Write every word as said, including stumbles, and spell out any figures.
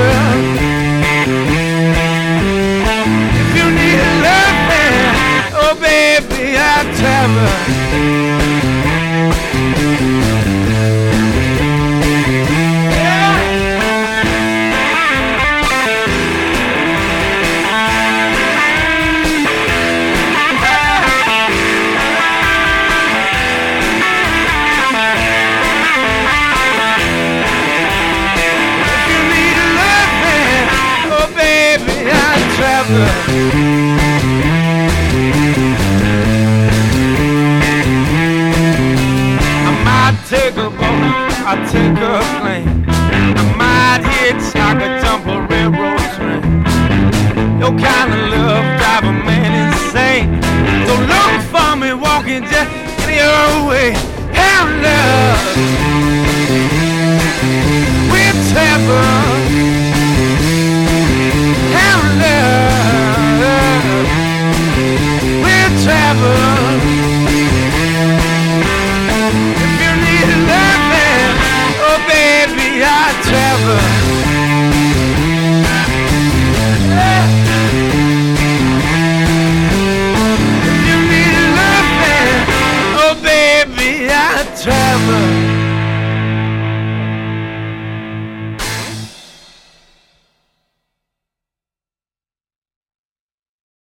travel. If you need a love man, oh baby, I'll travel. I might take a boat, I'll take a plane. I might hitchhike or jump a railroad train. Your kind of love drive a man insane. So look for me walking just any old way. Have love, we travel.